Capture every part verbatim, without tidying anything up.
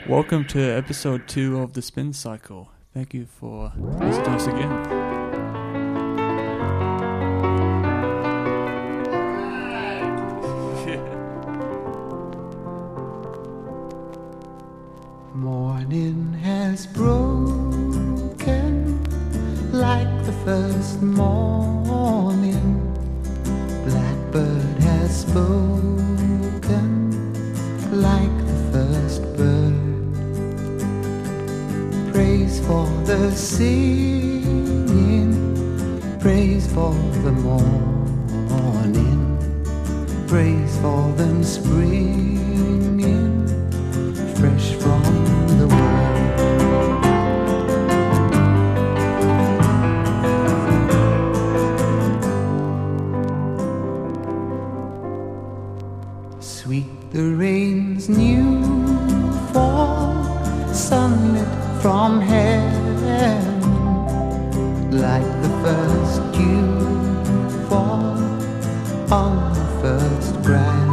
Welcome to episode two of the Spin Cycle. Thank you for listening to us again. Morning has broken like the first morning. Blackbird has spoken like the first bird. Praise for the singing, praise for the morning, praise for them springing fresh from the world. Sweet the rain's new fall, sunlit from heaven, like the first dew fall on the first grass.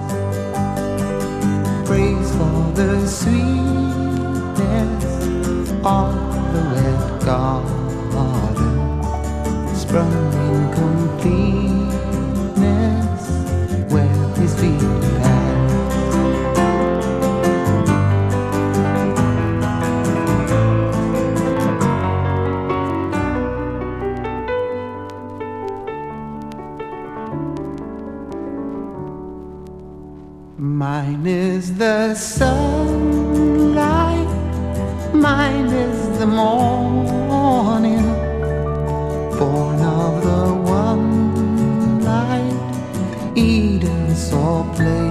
Praise for the sweetness of the wet garden, sprung in completeness where his feet pass. Mine is the sunlight, mine is the morning, born of the one light Eden saw play.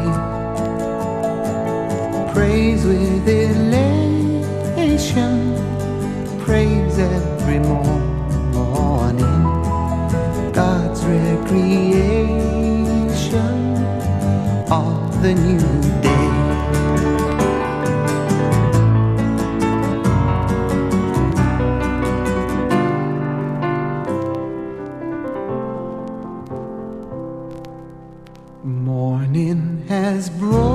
Praise with elation, praise every morning, God's recreation of the new day. Morning has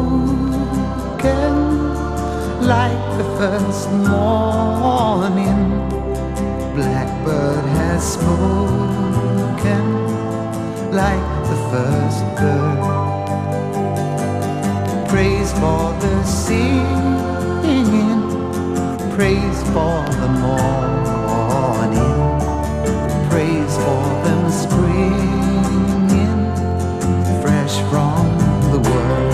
broken like the first morning. Blackbird has spoken like the first bird. Praise for the singing, praise for the morning, praise for them springing fresh from the world.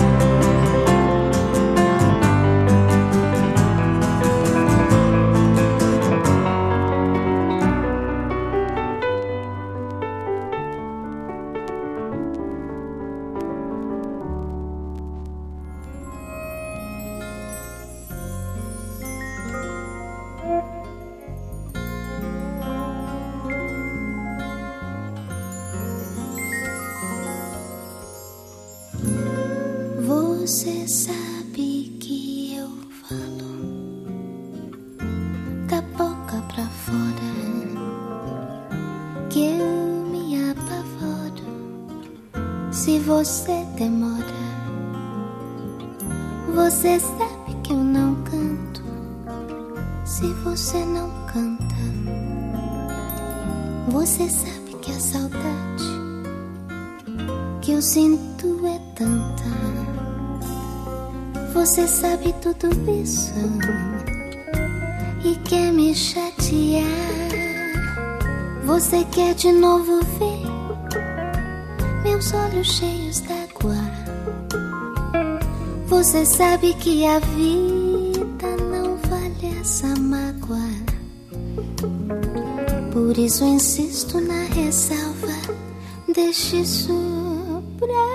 Você sabe que eu falo da boca pra fora, que eu me apavoro se você demora. Você sabe que eu não canto se você não canta. Você sabe que a saudade que eu sinto é tanta. Você sabe tudo isso e quer me chatear. Você quer de novo ver meus olhos cheios d'água. Você sabe que a vida não vale essa mágoa. Por isso insisto na ressalva. Deixe isso pra lá.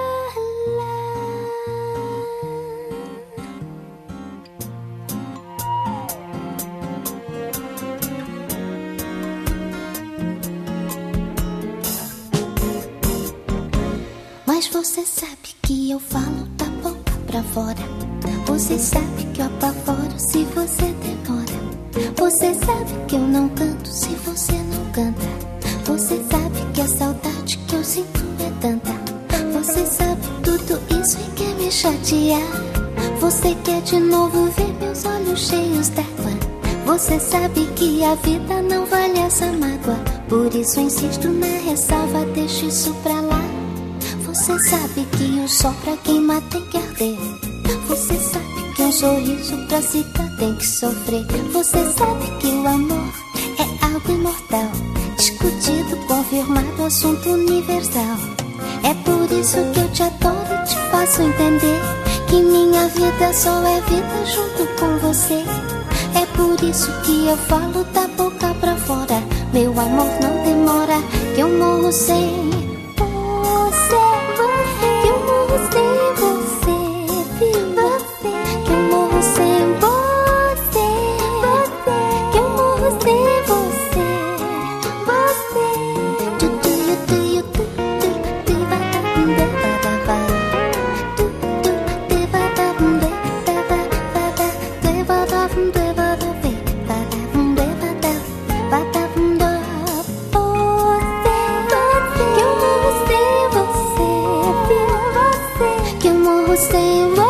Mas você sabe que eu falo da boca pra fora. Você sabe que eu apavoro se você demora. Você sabe que eu não canto se você não canta. Você sabe que a saudade que eu sinto é tanta. Você sabe tudo isso e quer me chatear. Você quer de novo ver meus olhos cheios d'água. Você sabe que a vida não vale essa mágoa. Por isso insisto na ressalva, deixa isso pra lá. Você sabe que o sol pra queimar tem que arder. Você sabe que um sorriso pra se dar tem que sofrer. Você sabe que o amor é algo imortal, discutido, confirmado, assunto universal. É por isso que eu te adoro e te faço entender que minha vida só é vida junto com você. É por isso que eu falo da boca pra fora. Meu amor, não demora, que eu morro sem você. Que eu morro sem você, viu? Que eu morro sem você. Que eu morro sem você. Você. Tu tu tu tu tu tu va da da da da. Tu tu te va da da da da da. Te va da da va da ve. Va da da va da. Va da da. Você. Que eu morro sem você, viu? Você. Que eu morro sem você.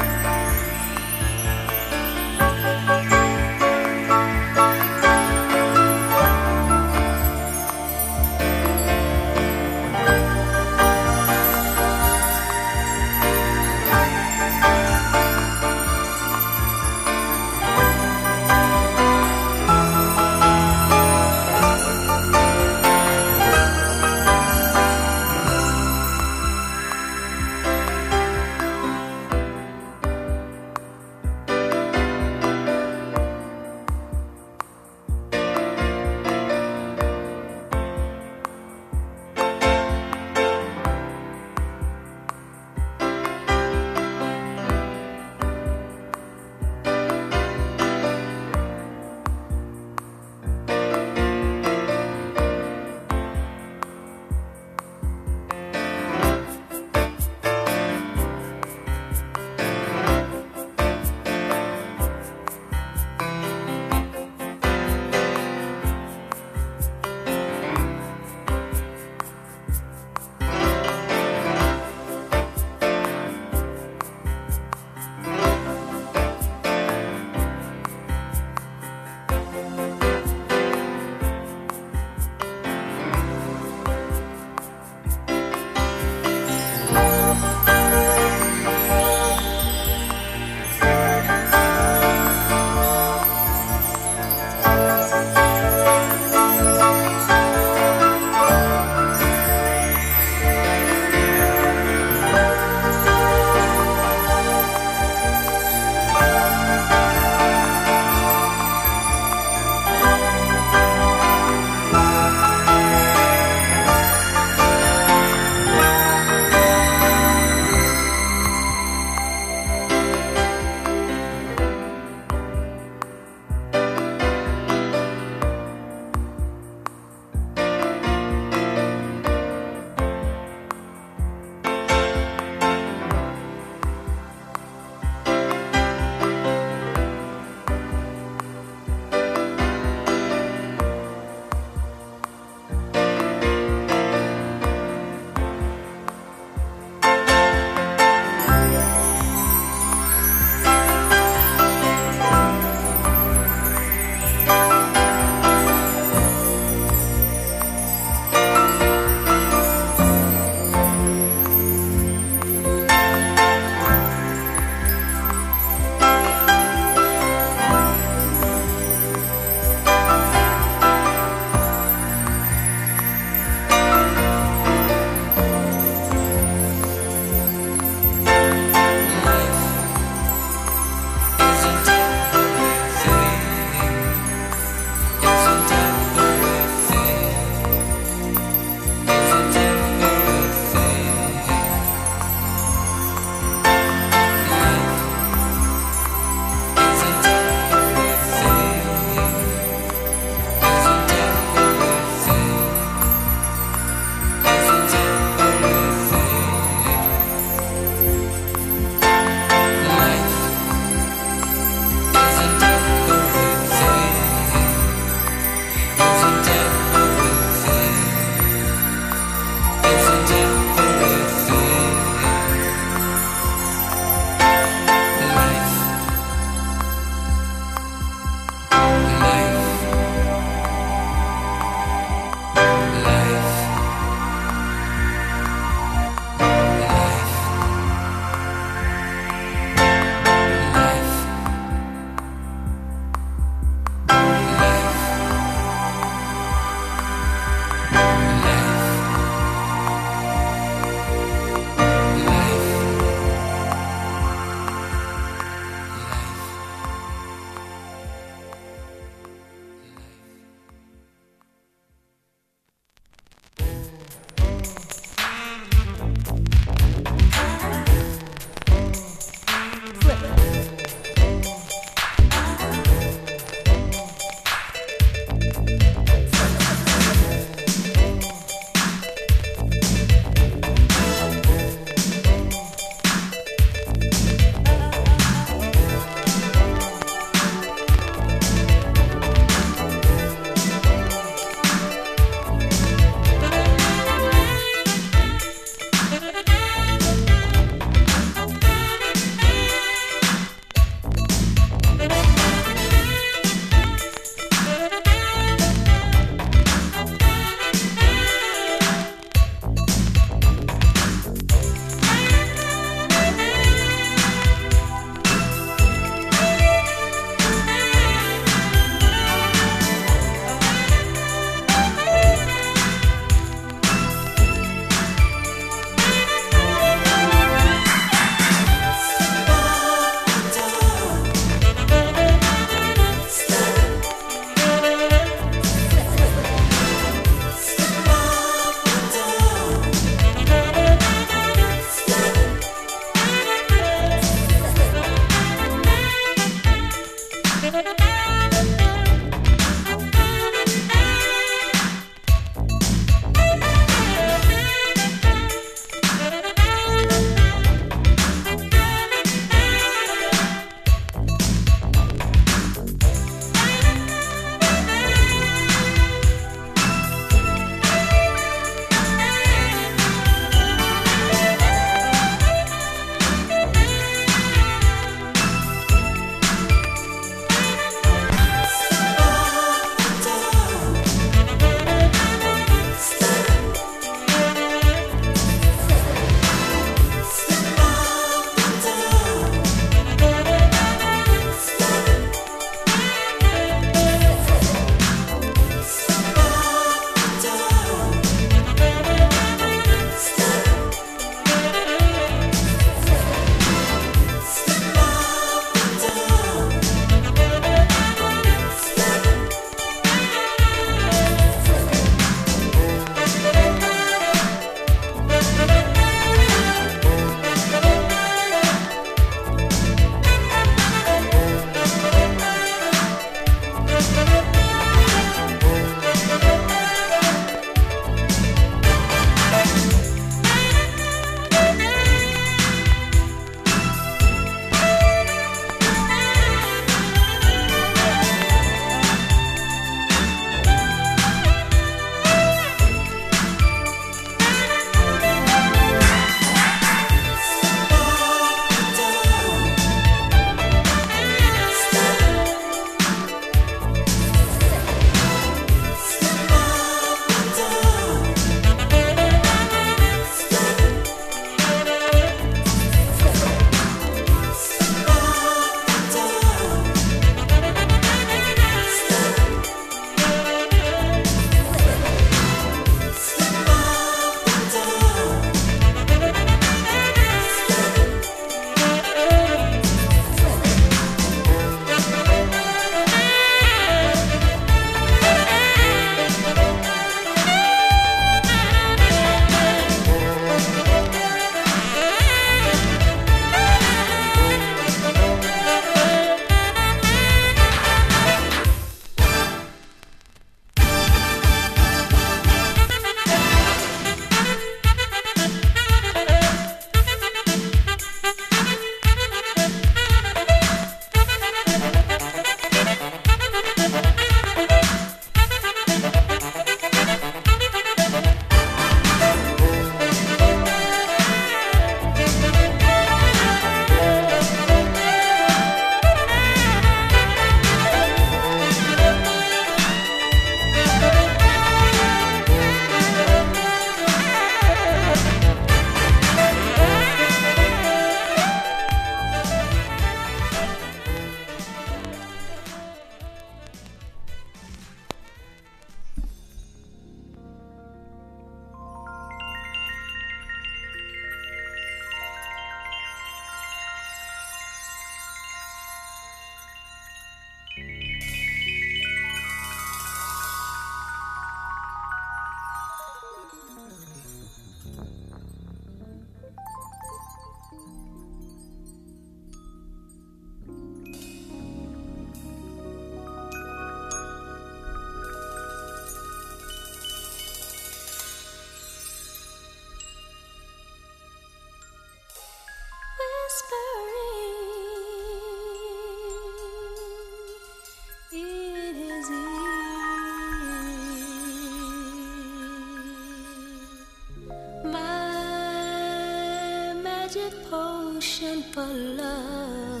Potion for love,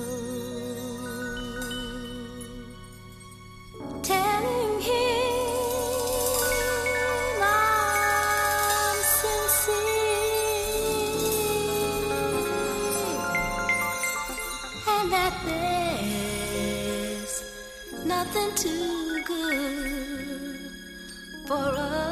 telling him I'm sincere and that there's nothing too good for us.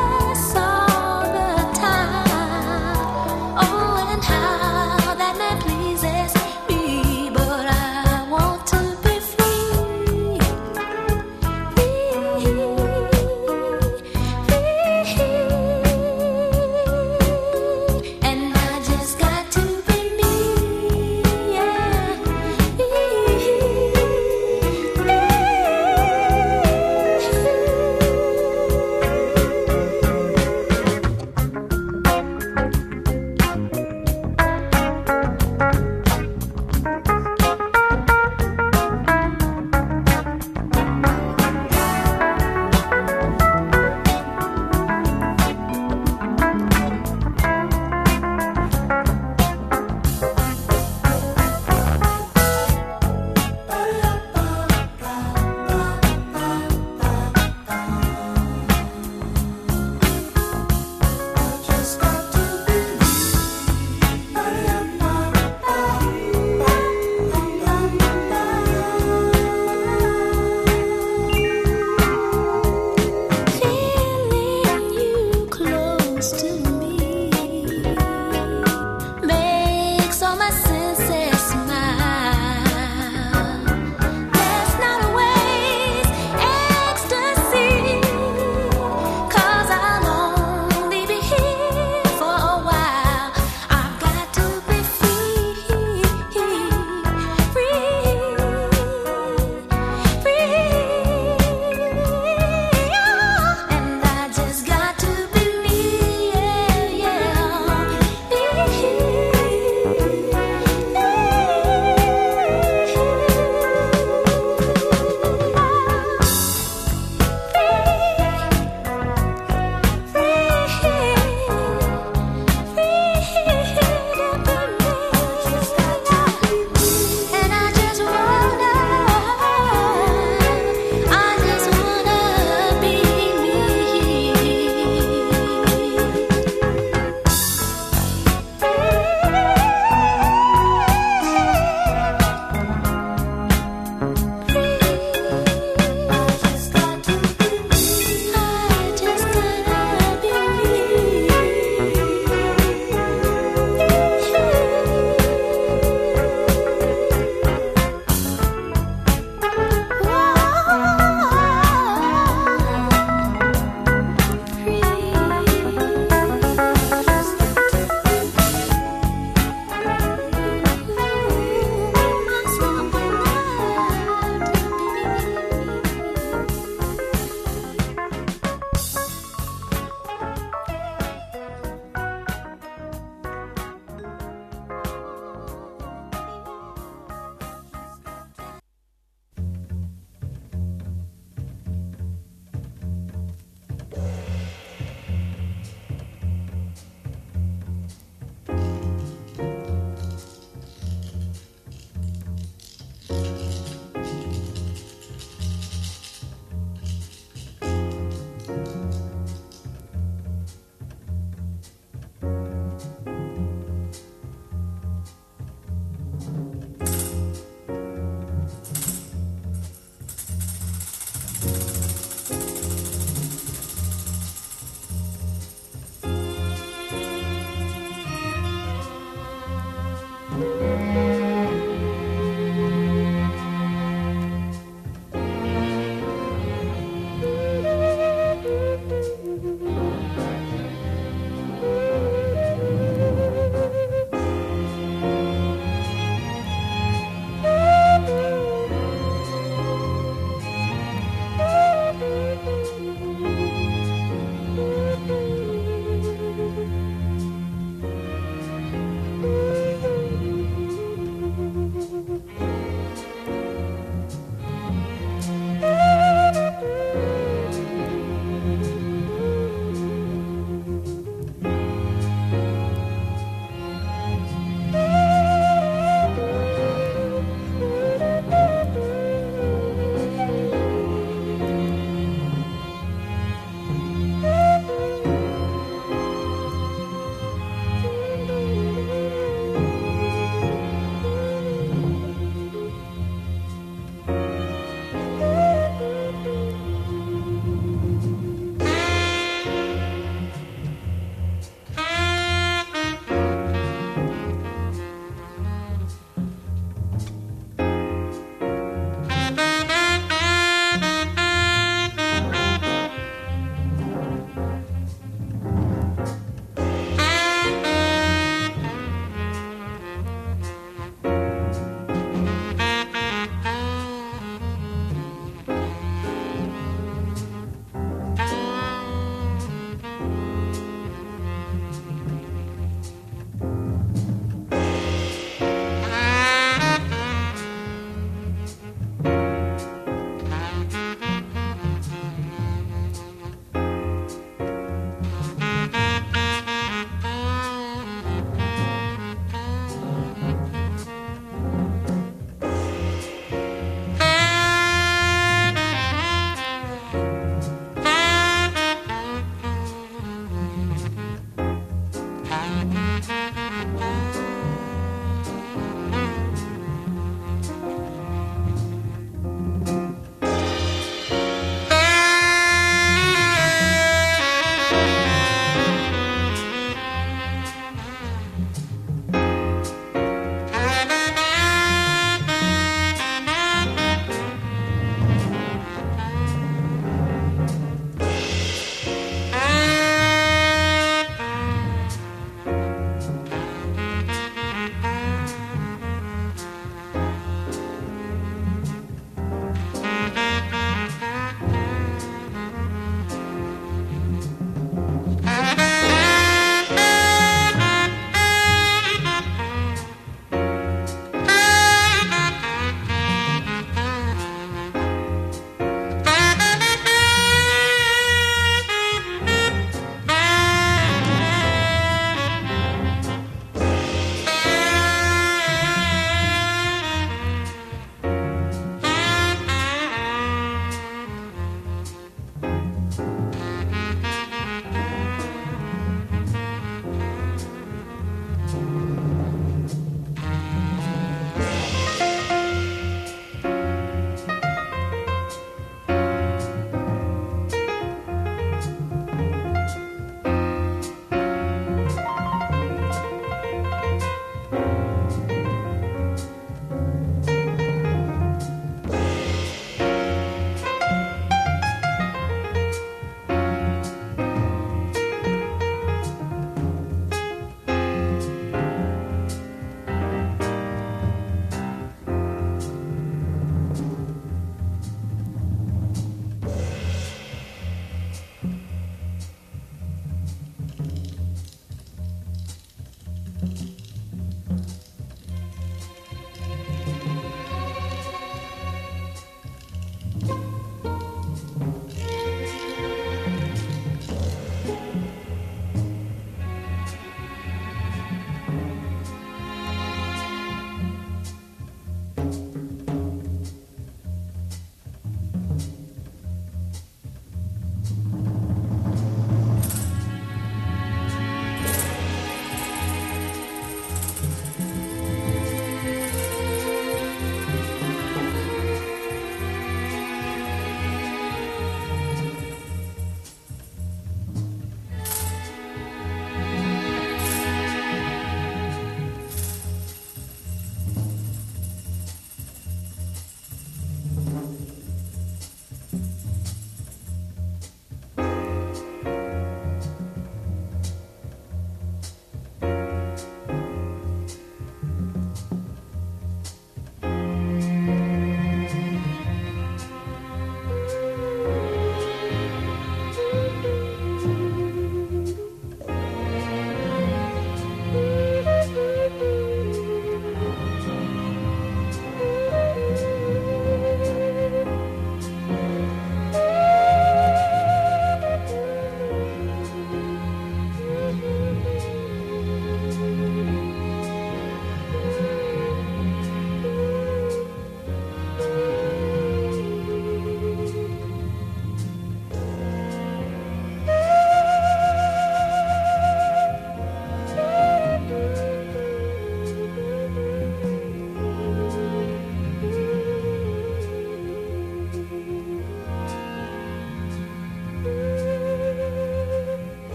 That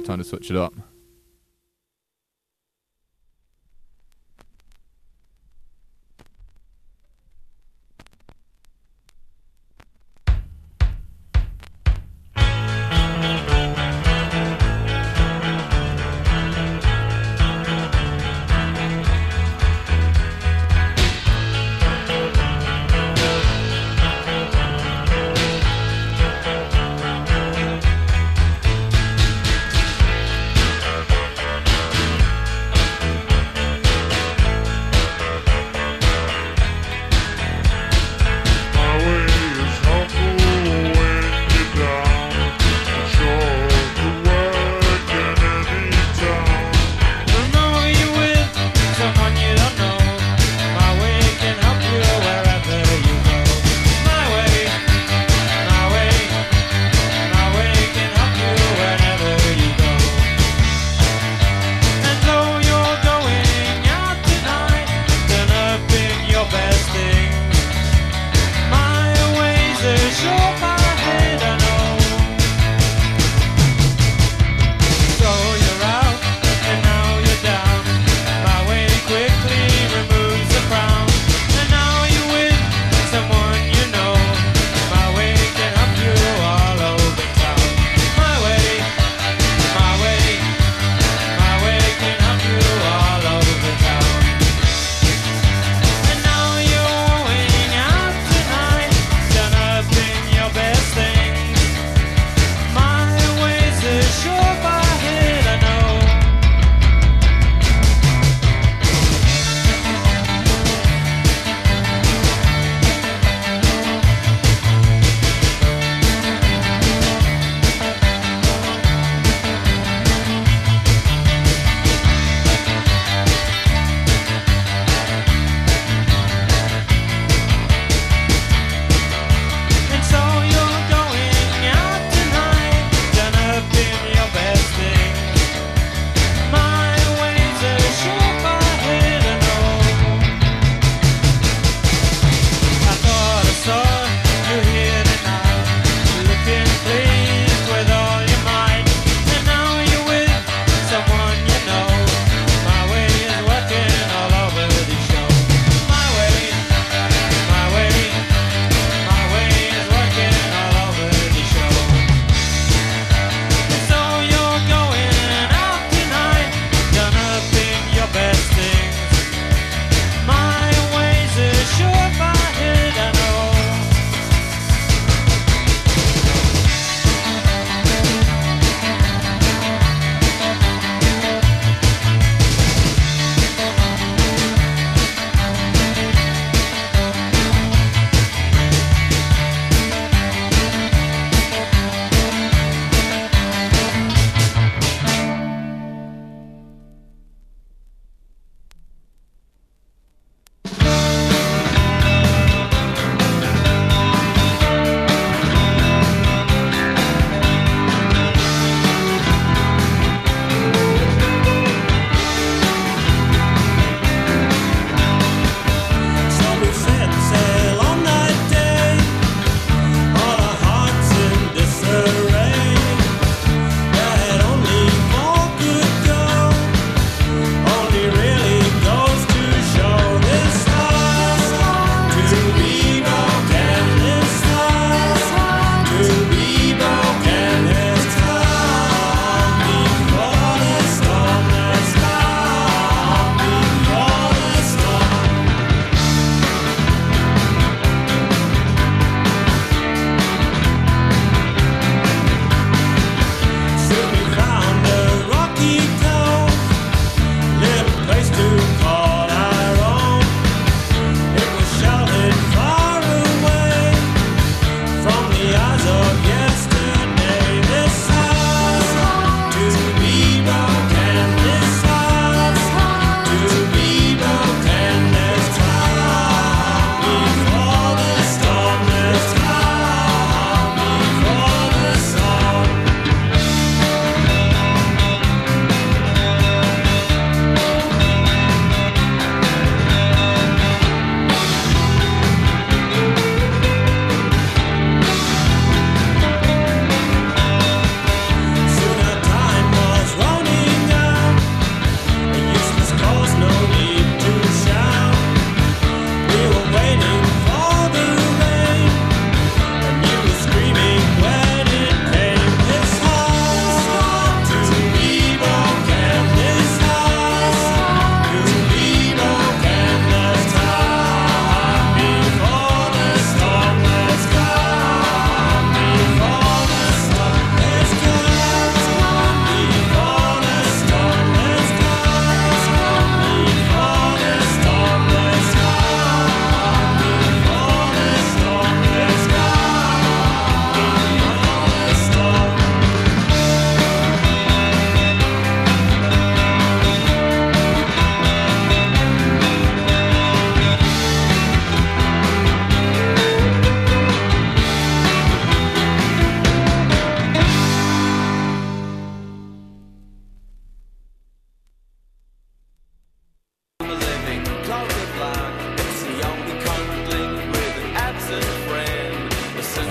time to switch it up.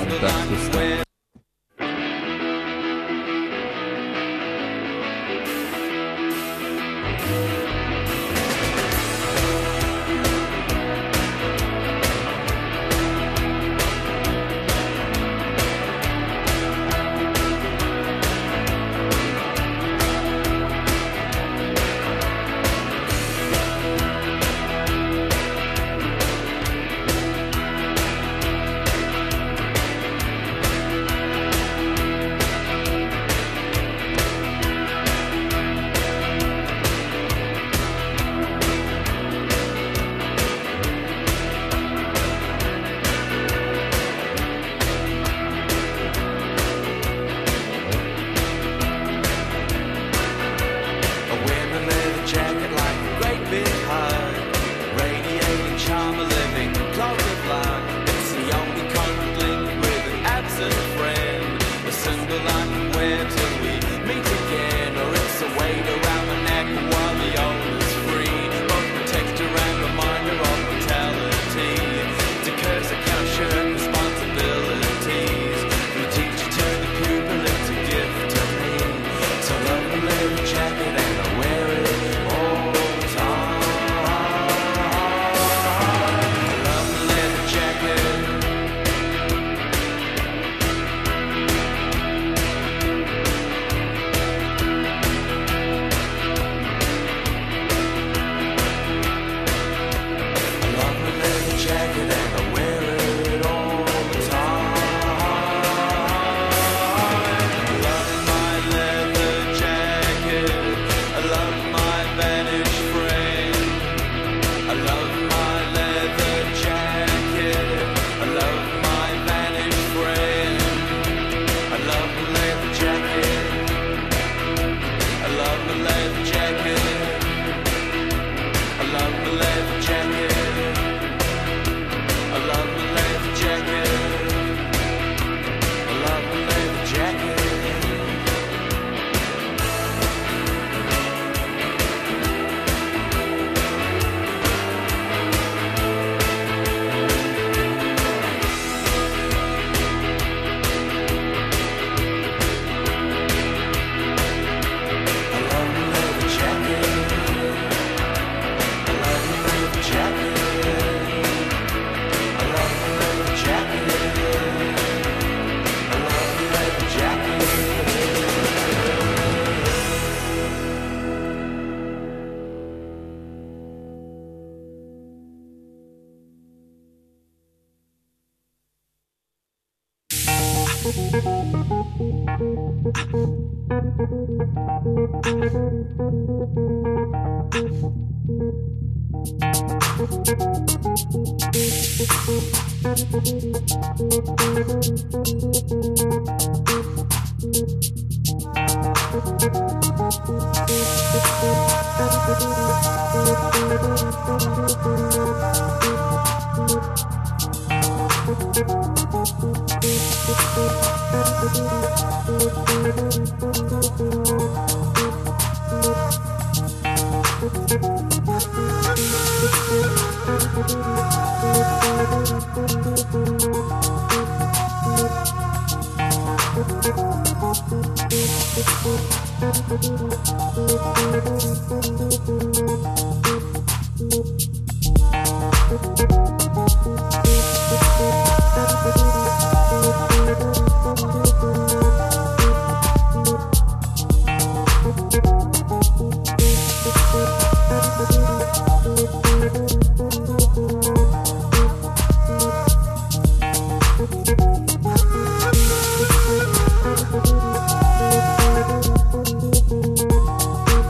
fantastico sta.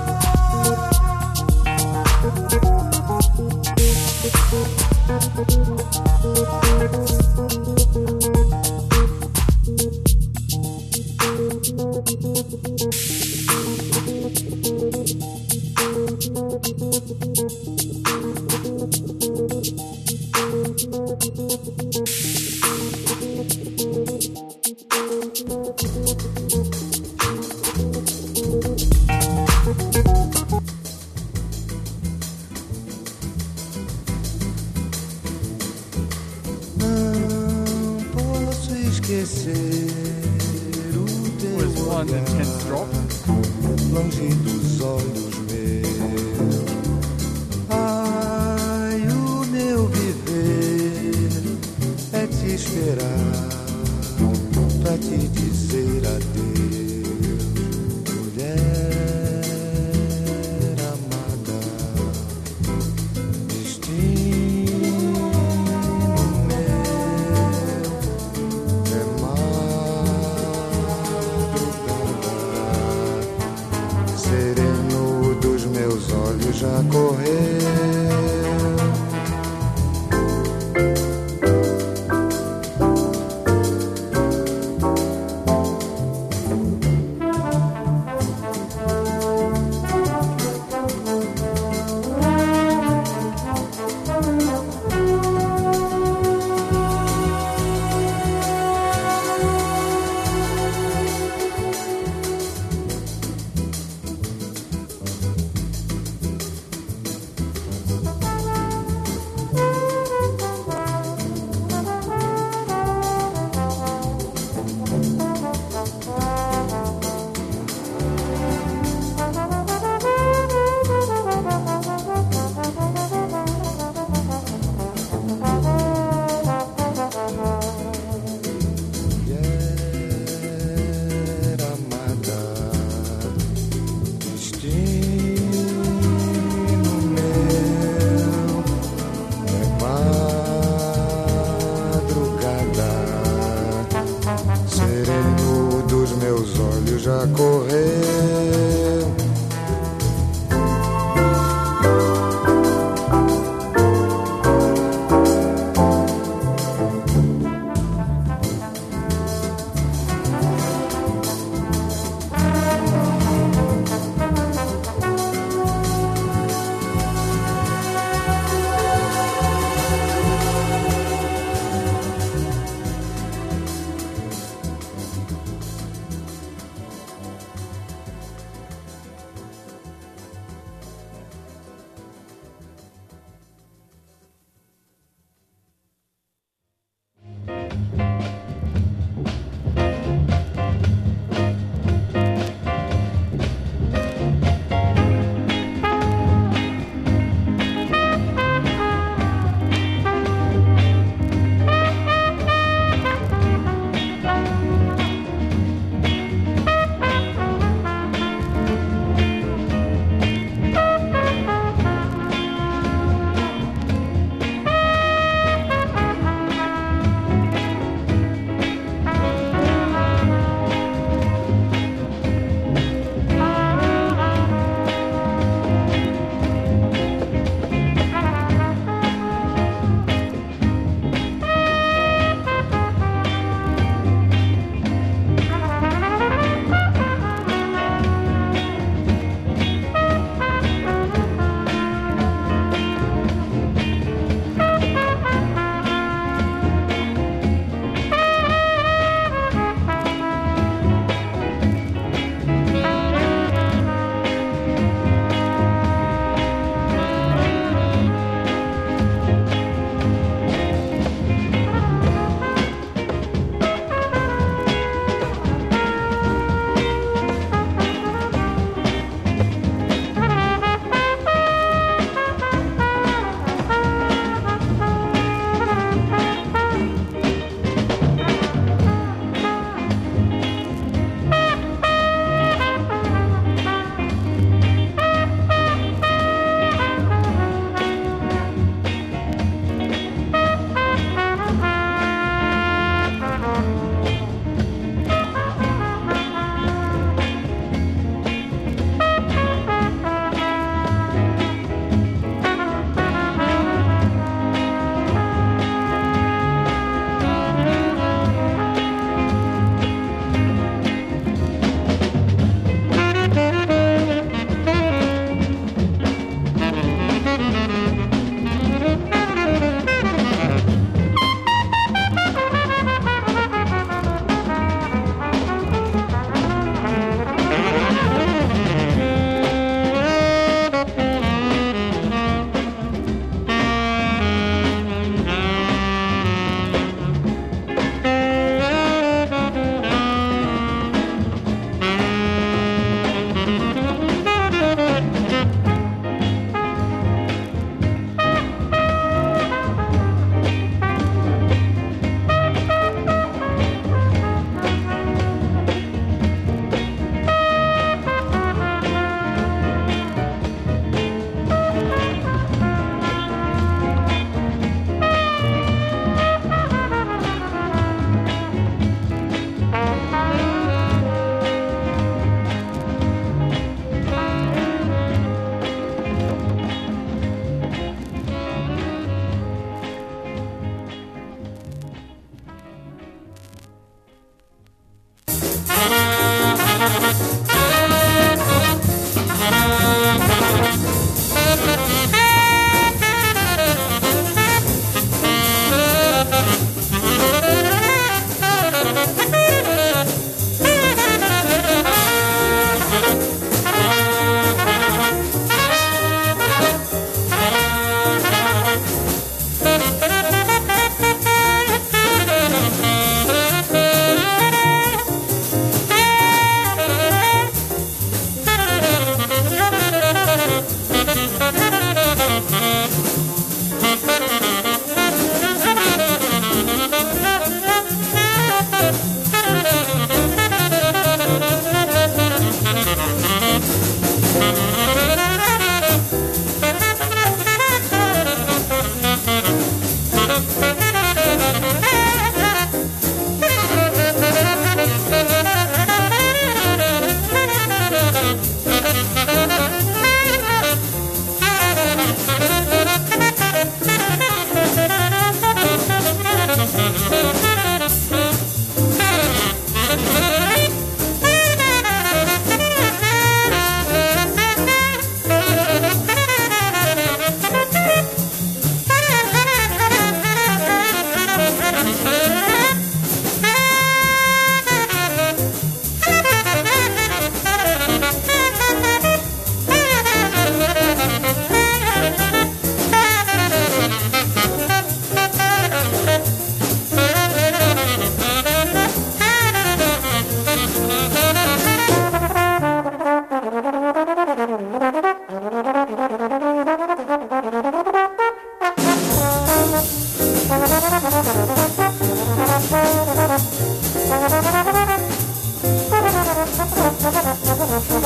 Thank you. esquecer o teu Was one intense drop? longe dos olhos meus. Ai, o meu viver é te esperar pra te dizer adeus, mulher amada. Destino meu é madrugada, sereno dos meus olhos já correu. Já correu.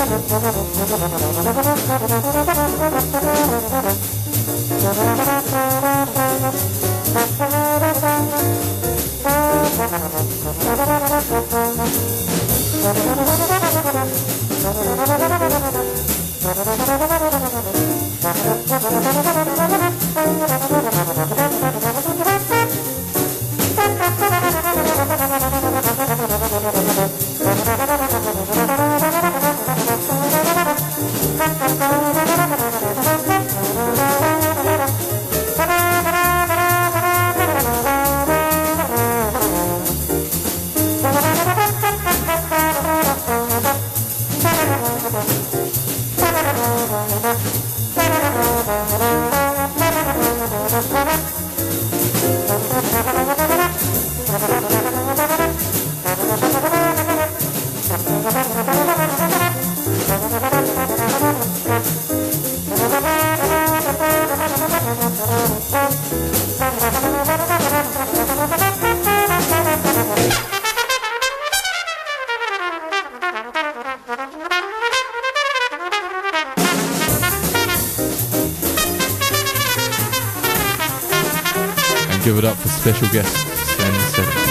Give it up for special guest Sven Seven.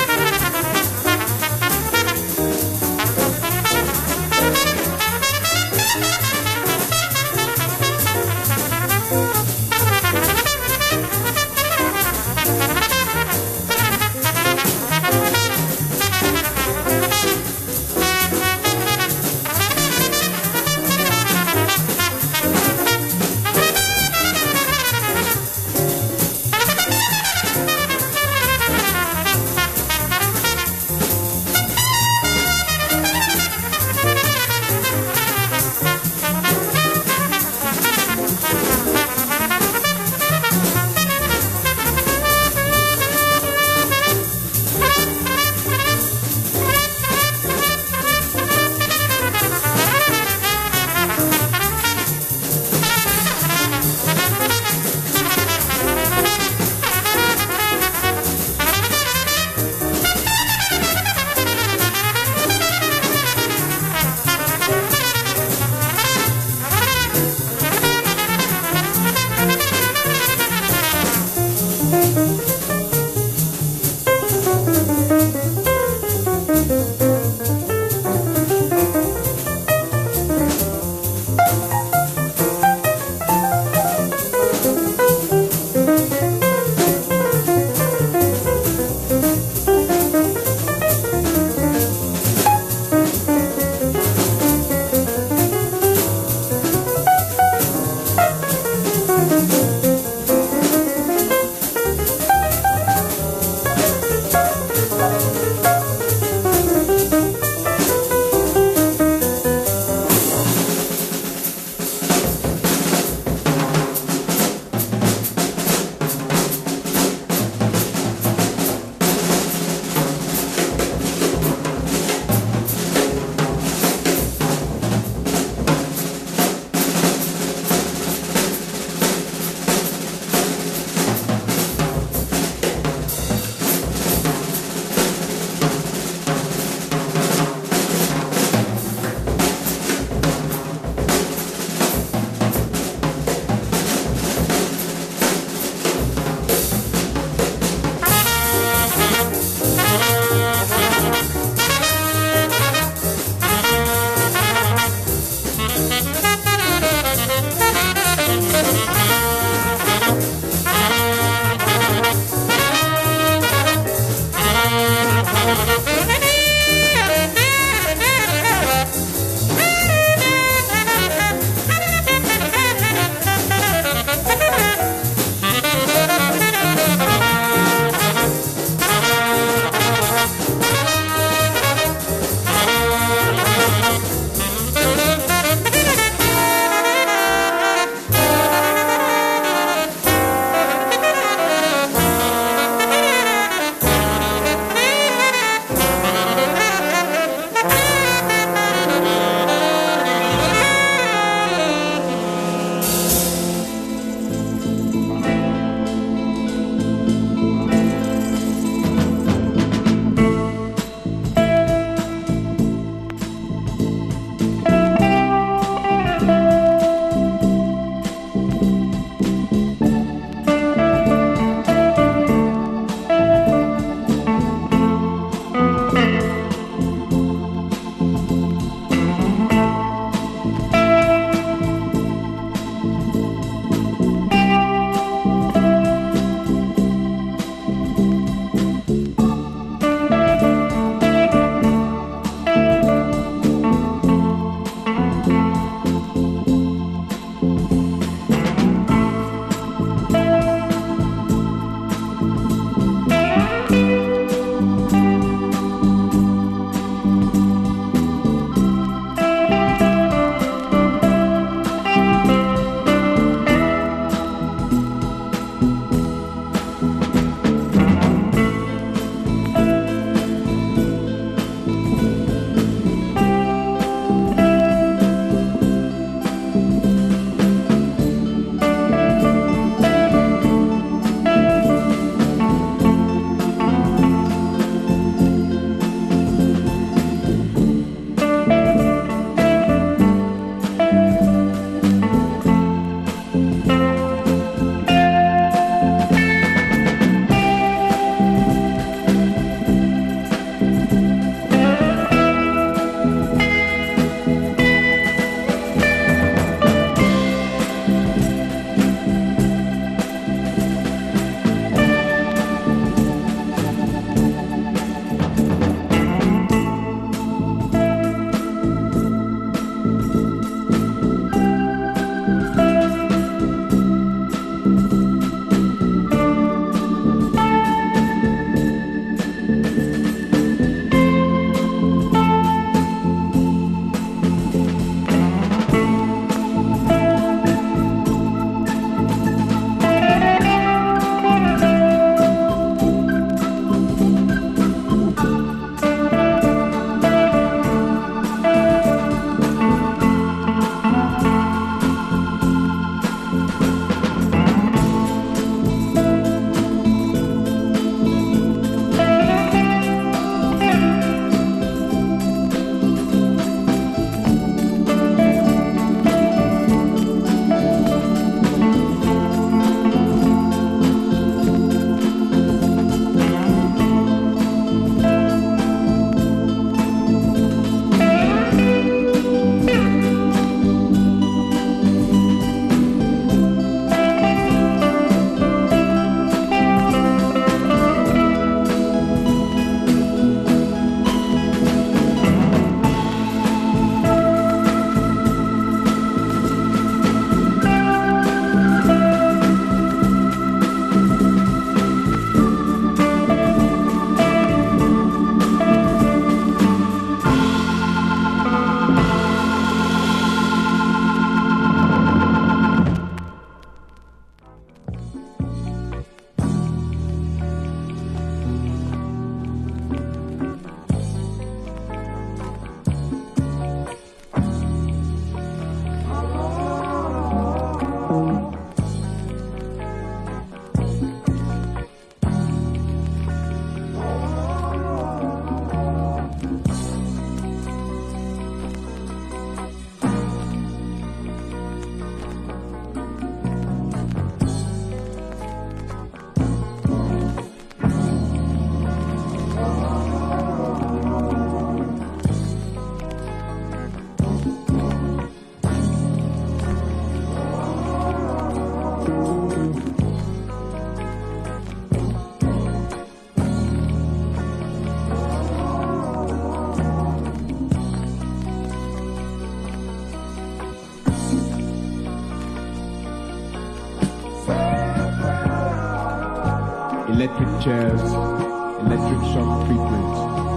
electric chairs, electric shock treatment.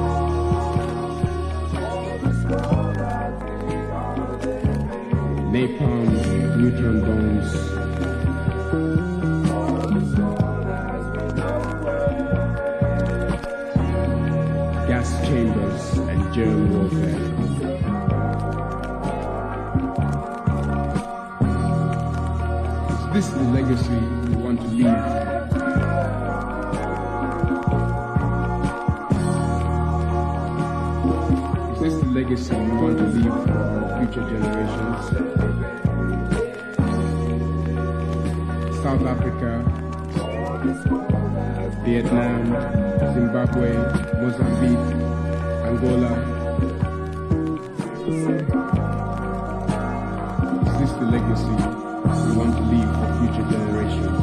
Napalm, neutron bombs. Gas chambers and germ warfare. Is this the legacy we want to leave? Is this the legacy we want to leave for our future generations? South Africa, Vietnam, Zimbabwe, Mozambique, Angola. Is this the legacy we want to leave for future generations?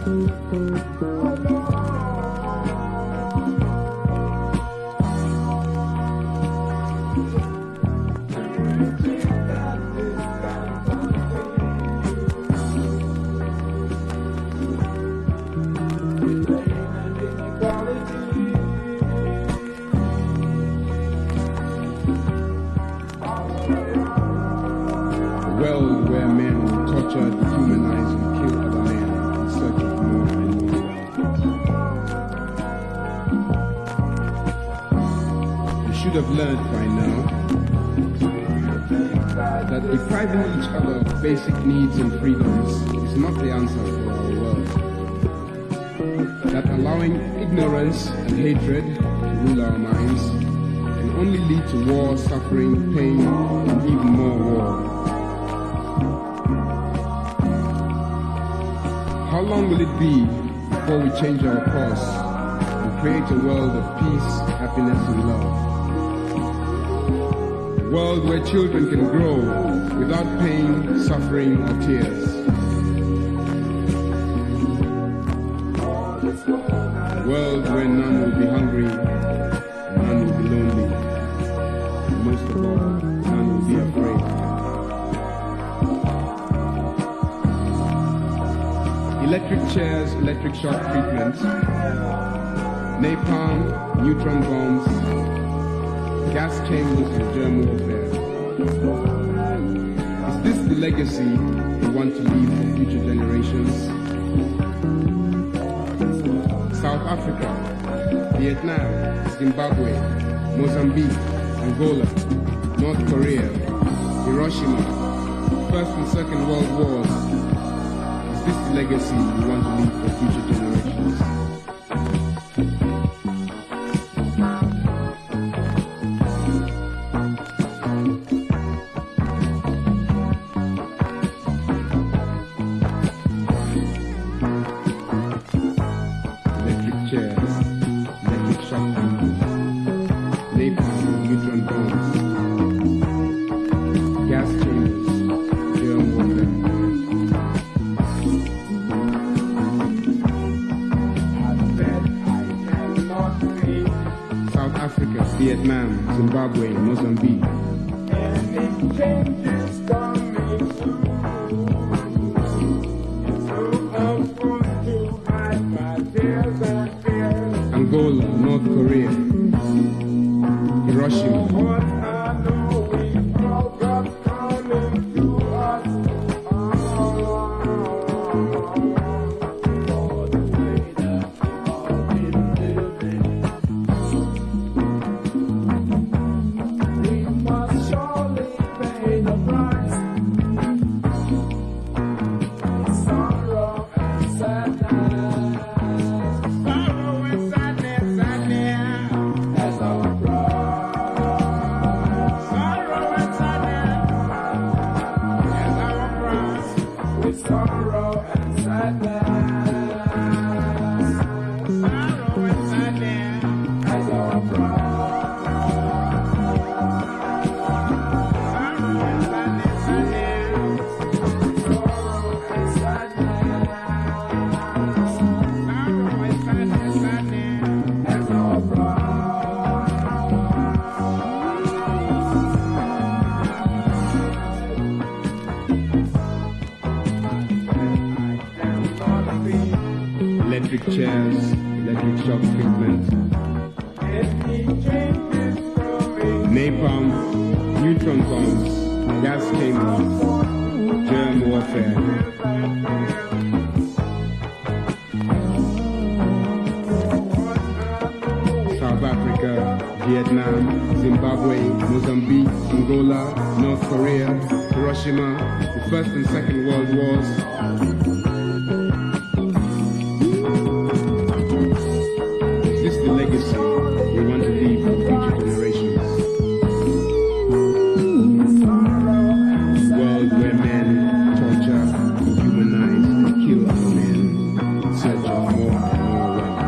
Have learned by now that depriving each other of basic needs and freedoms is not the answer for our world. That allowing ignorance and hatred to rule our minds can only lead to war, suffering, pain, and even more war. How long will it be before we change our course and create a world of peace, happiness, and love? A world where children can grow without pain, suffering, or tears. A world where none will be hungry, and none will be lonely. And most of all, none will be afraid. Electric chairs, electric shock treatments, napalm, neutron bombs, gas chambers and germ warfare. Is this the legacy we want to leave for future generations? South Africa, Vietnam, Zimbabwe, Mozambique, Angola, North Korea, Hiroshima, First and Second World Wars. Is this the legacy we want to leave for future generations? Vietnam, Zimbabwe, Mozambique. Angola, North Korea, Hiroshima. Electric chairs, electric shock treatment, napalm, neutron bombs, gas chambers, germ warfare. South Africa, Vietnam, Zimbabwe, Mozambique, Angola, North Korea, Hiroshima, the First and Second World Wars. Is this the legacy we want to leave for future generations? A world where men torture, dehumanize, and kill other men in search of more and more wealth.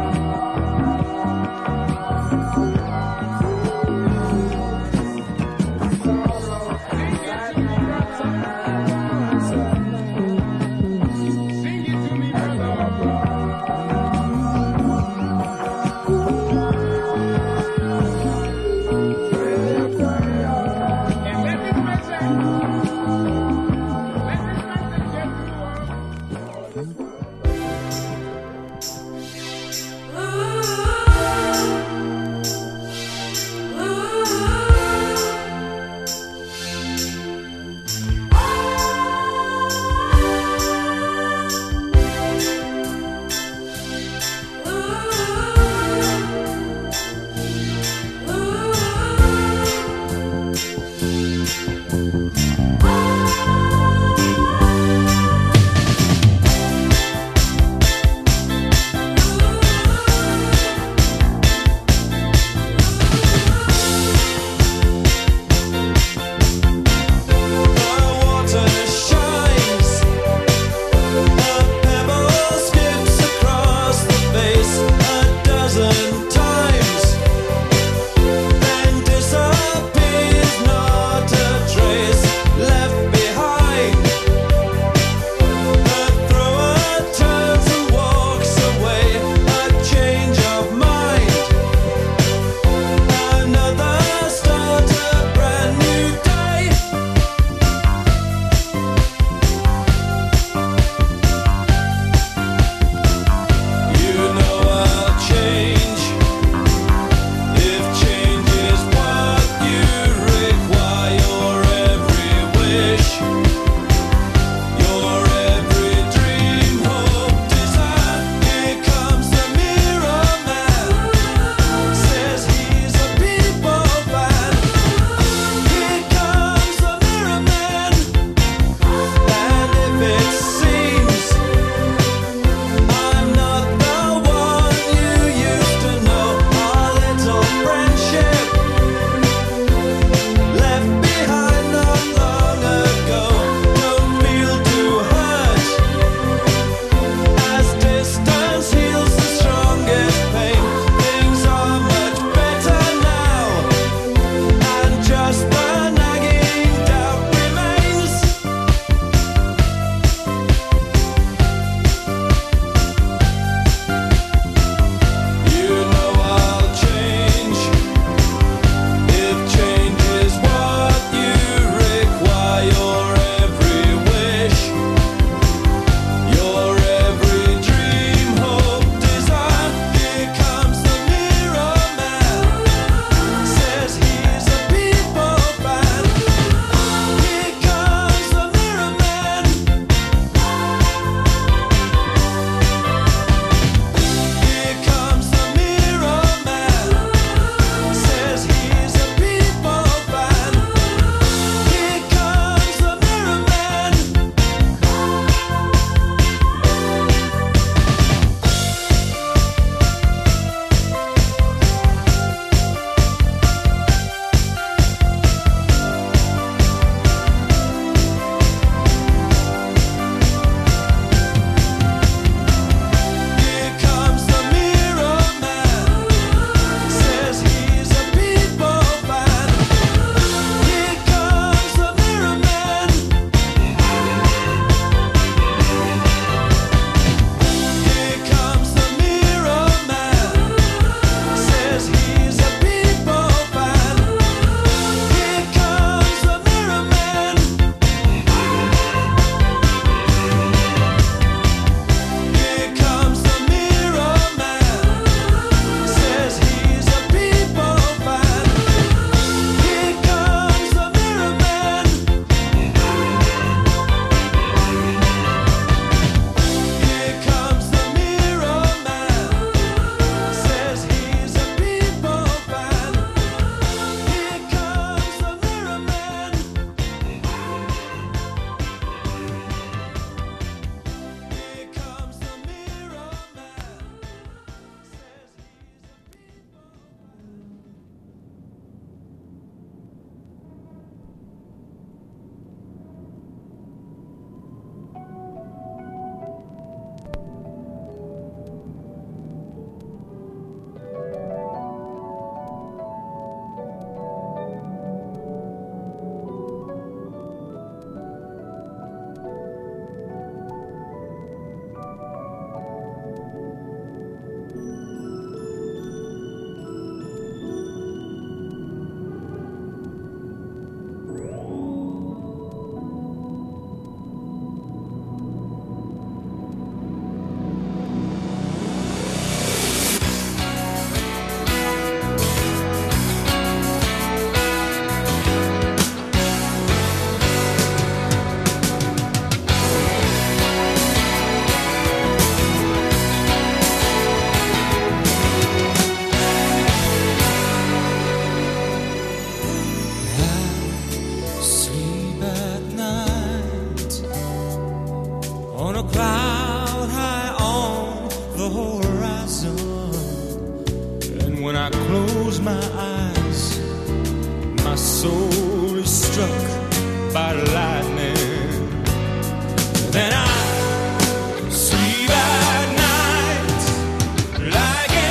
soul is struck by lightning. Then I sleep at night like a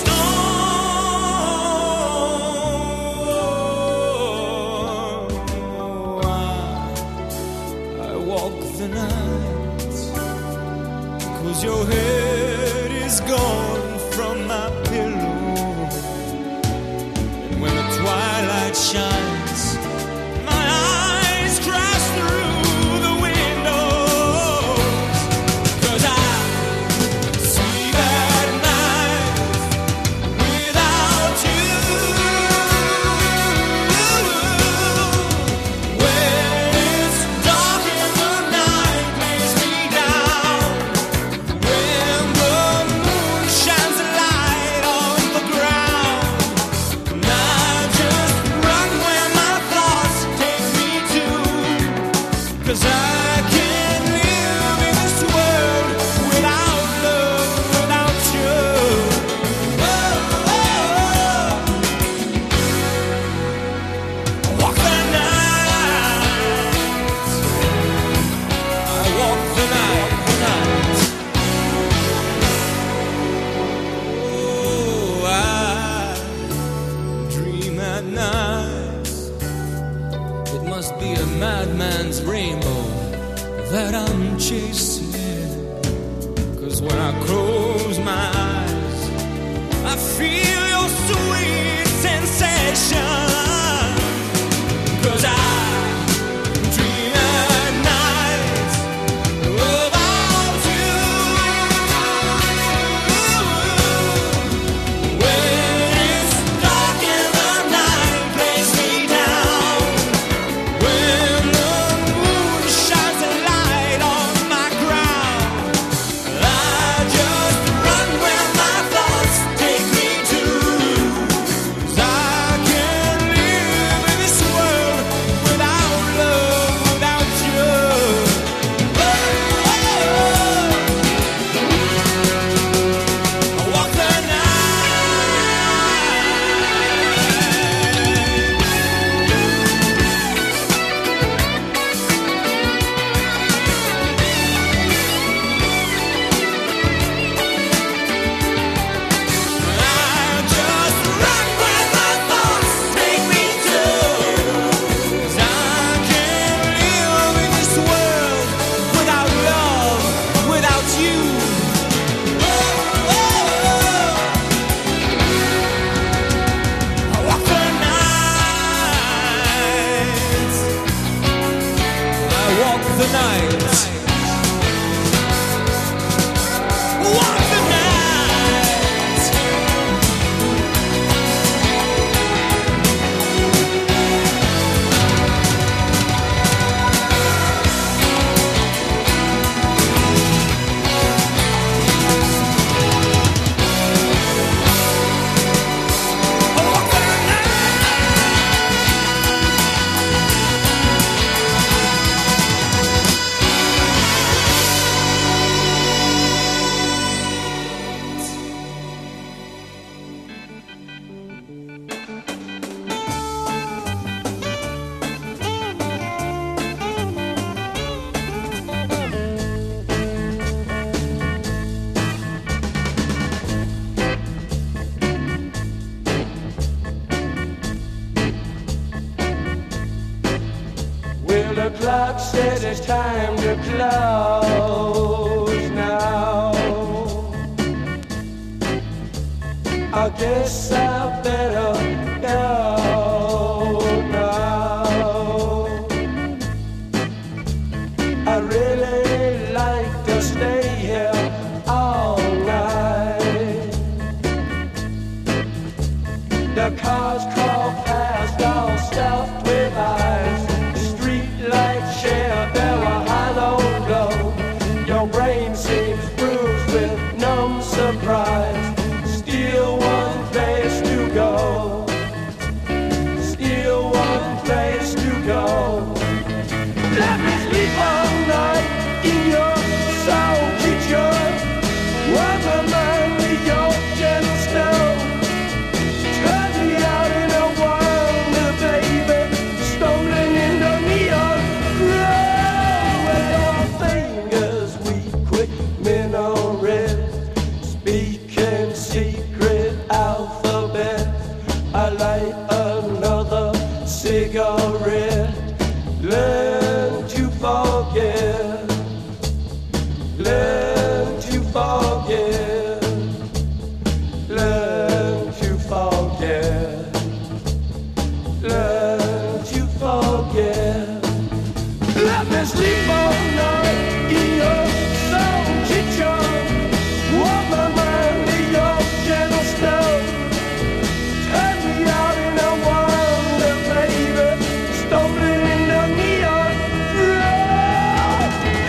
stone. I, I walk the night, 'cause your head is gone from my pillow. And when the twilight shines, my eyes crash through the windows. 'Cause I sleep at night without you. When it's dark and the night lays me down, when the moon shines a light on the ground, and I just run where my thoughts take me to. 'Cause I can't live in this world without love, without you. Oh, oh, I walk the night. I walk the night, the night. Oh, I dream at night. It must be a madman's rainbow that I'm chasing. 'Cause when I close my eyes, I feel your sweet sensation. 'Cause I dream at night about you. When it's dark and the night lays me down, when the moon shines a light on my ground, I just run where my thoughts take me to. 'Cause I can't live in this world without love, without you. Oh, I walk the I just run where my thoughts take me to. 'Cause I can't live in this world without love, without you. Oh, I walk the night. I walk the night. Walk the night. Walk the night. Well, the clock says it's time to close now. I guess I better go now. I really like to stay here all night. The cars crawl past, all stuffed with eyes. Street lights share their hollow glow. Your brain seems bruised with numb surprise. Still one place to go. cigarette. Learn to forget. Learn to forget. Learn to forget. Learn to forget. Let me sleep all night in your soul kitchen. Warm my mind in your gentle snow. Turn me out in a wonder, baby. Stolen in the neon road.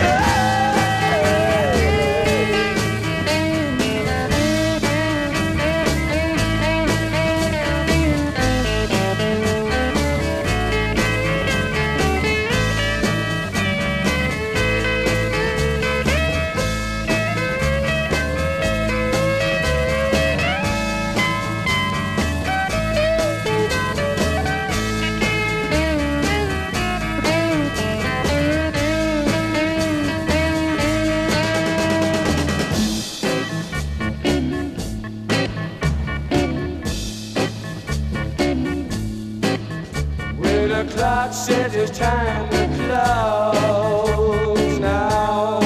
Well, the clock said it's time to close now.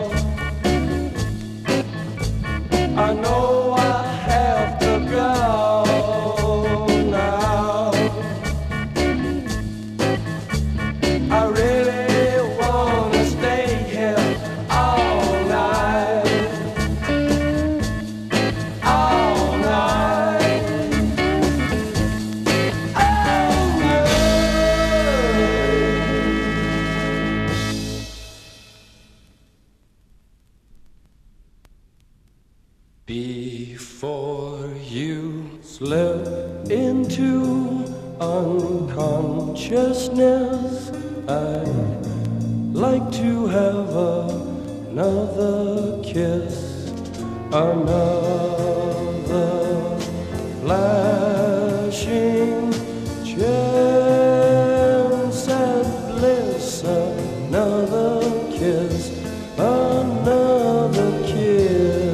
I know I have to go now. I really wanna stay here all night, all night. Before you slip into unconsciousness, I'd like to have another kiss, another flashing chance at bliss, another kiss, another kiss.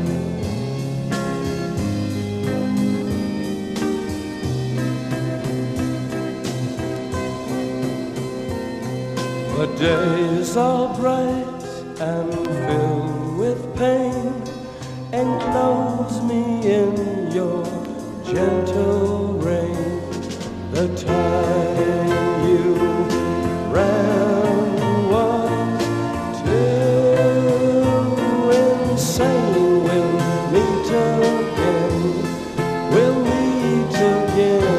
The days are bright and filled with pain. Enclose me in your gentle rain. The time you ran was too insane. We'll meet again. We'll meet again.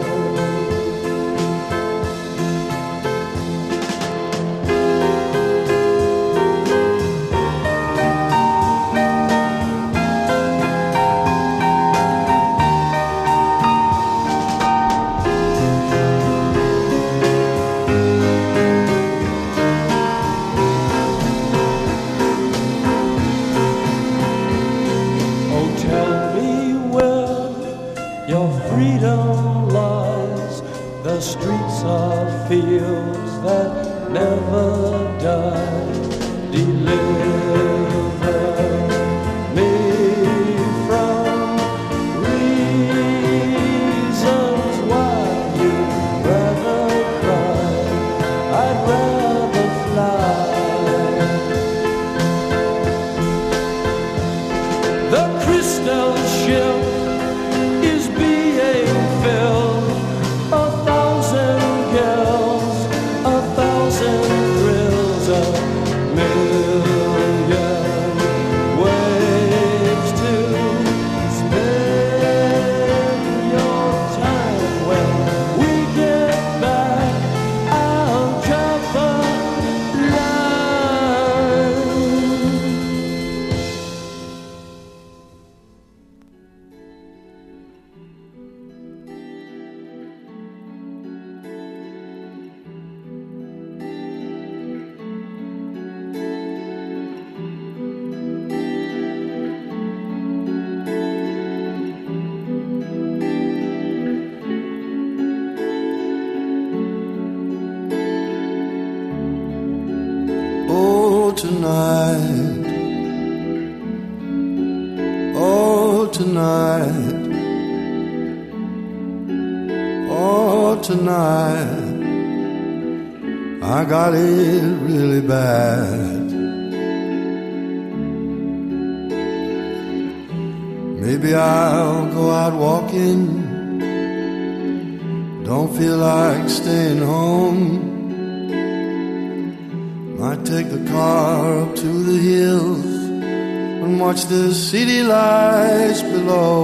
Oh, tell me where your freedom lies. The streets are fields that never die. Deliver me from reasons why you'd rather cry. I'd rather fly. The crystal ship is being filled. A thousand girls, a thousand thrills, a million ways to spend your time. When we get back, I'll drop a line. Oh, tonight, oh, tonight, oh, tonight I got it really bad. Maybe I'll go out walking, don't feel like staying home. Might take the car up to the hills and watch the city lights below.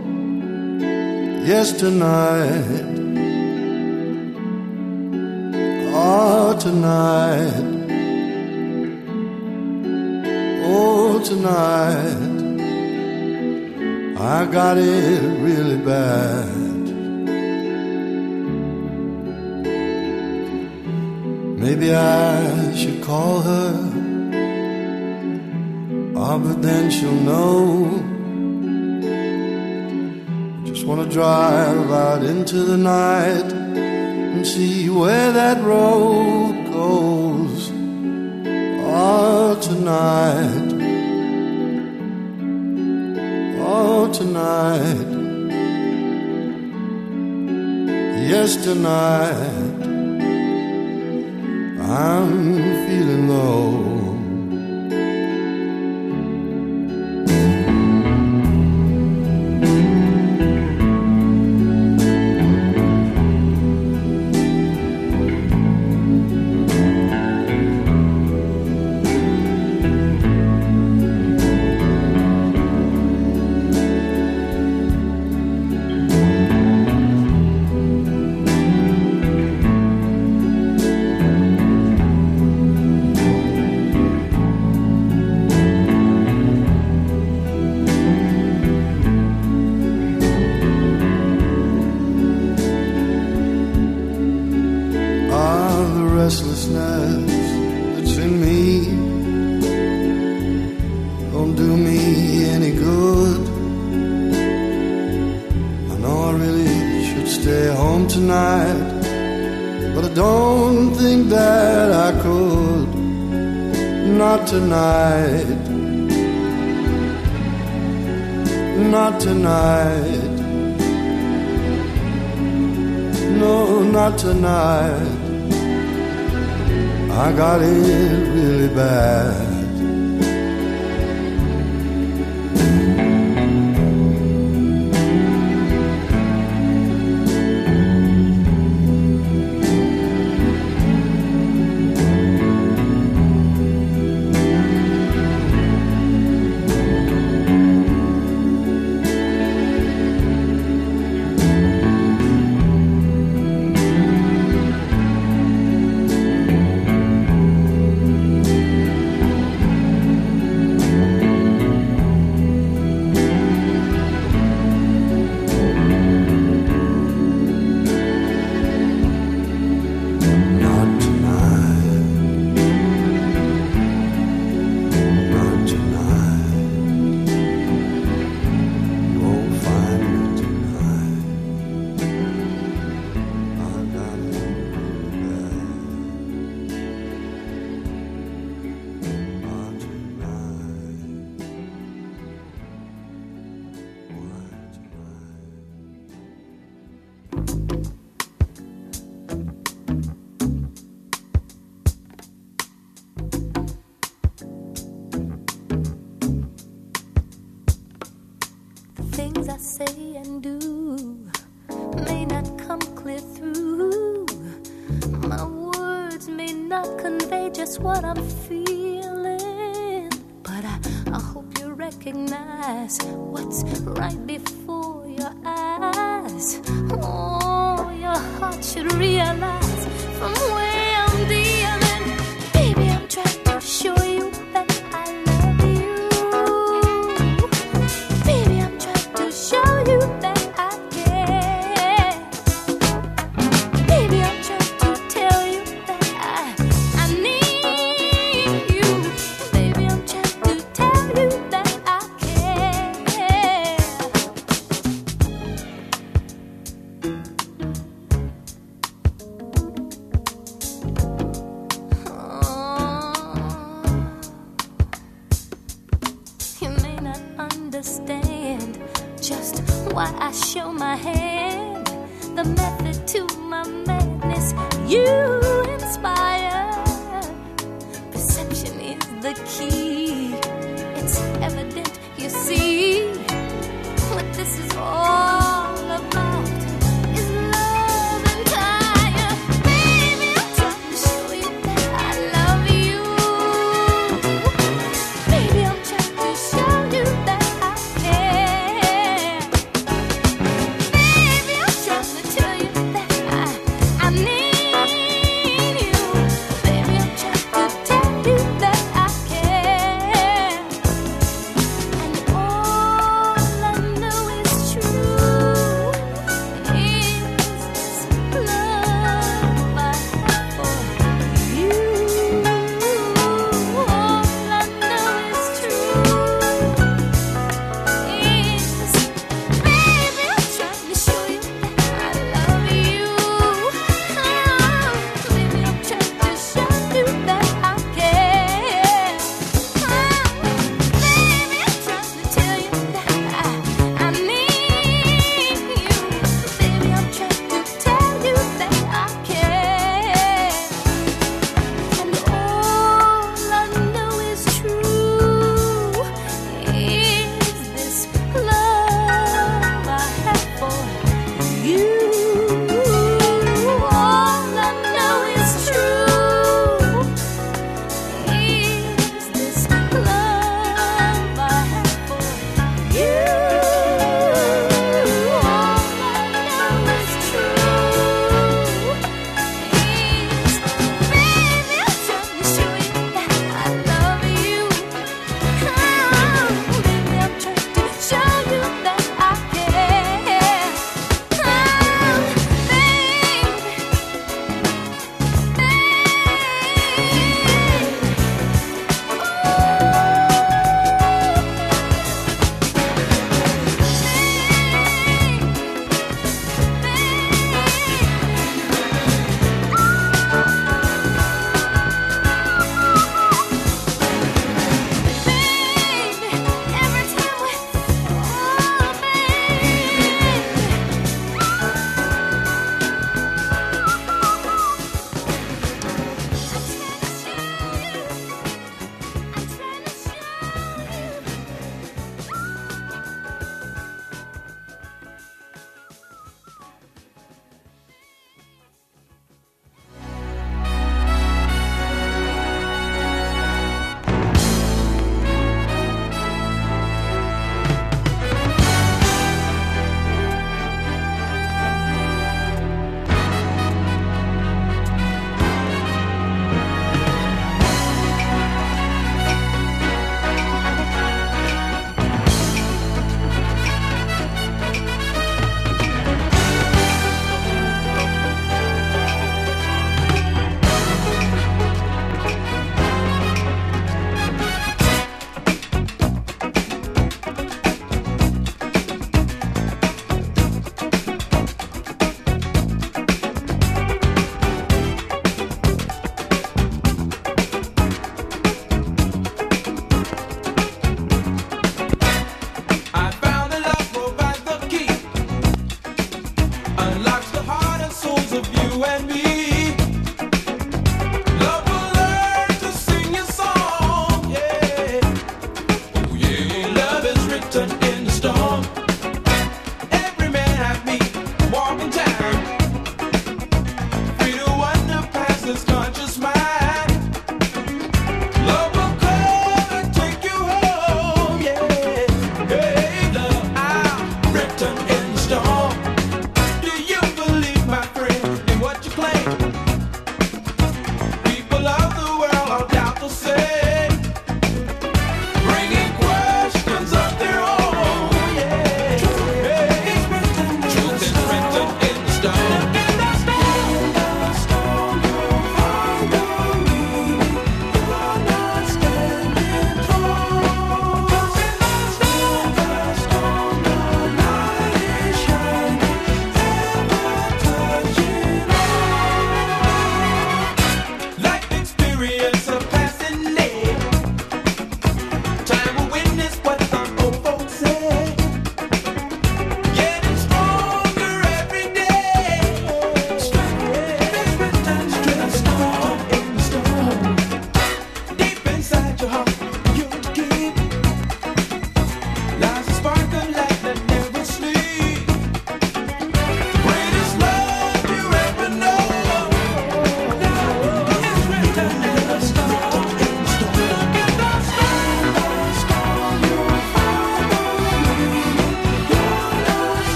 Yes, tonight, oh, tonight, oh, tonight I got it really bad. Maybe I should call her, oh, but then she'll know. Just wanna drive out into the night and see where that road goes. Oh, tonight, oh, tonight, yes, tonight I'm feeling low. Restlessness that's in me don't do me any good. I know I really should stay home tonight, but I don't think that I could. Not tonight, not tonight, no, not tonight. I got it really bad. Things I say and do may not come clear through. My words may not convey just what I'm feeling, but I, I hope you recognize what's right before your eyes. Oh, your heart should realize from where I'm dealing. Baby, I'm trying to show you that I love you. Baby, I'm trying to show you that I care. Baby, I'm trying to tell you that I, I need you. Baby, I'm trying to tell you that I care. You may not understand just why I show my hand. the method to my madness. You inspire. Perception is the key. It's evident, you see. What this is all about is love and fire. Baby, I'm trying to show you that I love you. Baby, I'm trying to show you that I care. Baby, I'm trying to tell you that I, I need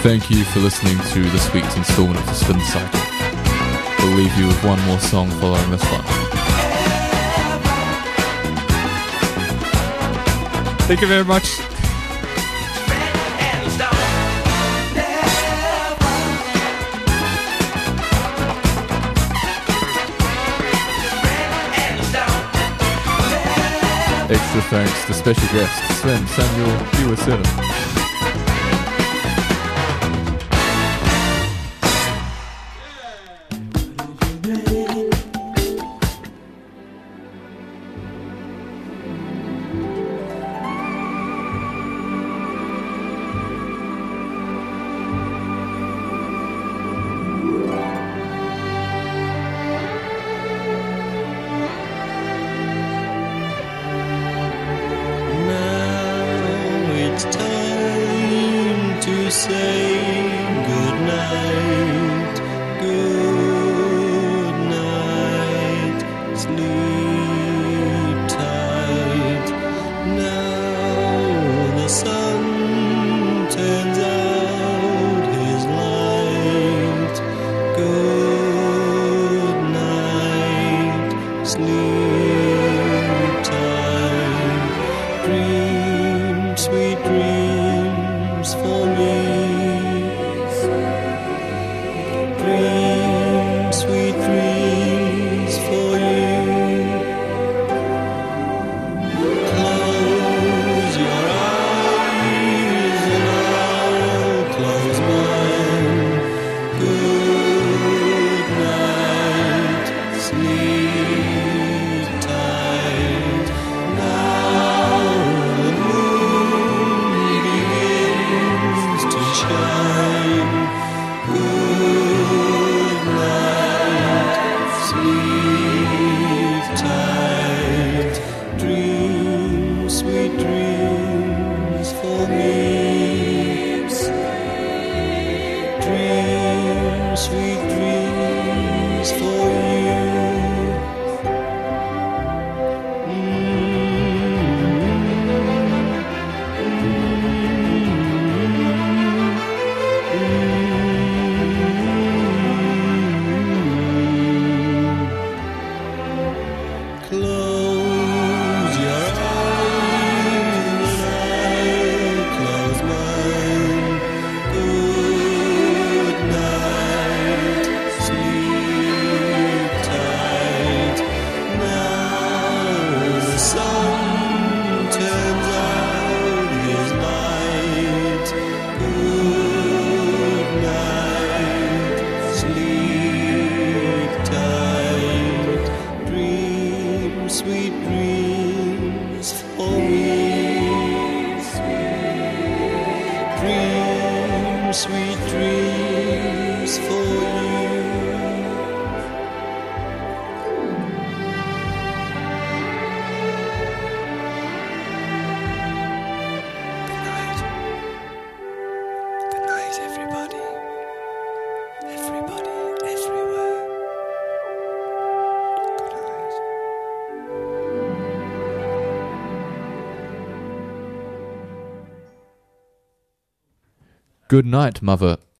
Thank you for listening to this week's instalment of the Spin Cycle. We'll leave you with one more song following this one. Thank you very much. Extra thanks to special guest Sven Samuel Q seven. Good night, mother.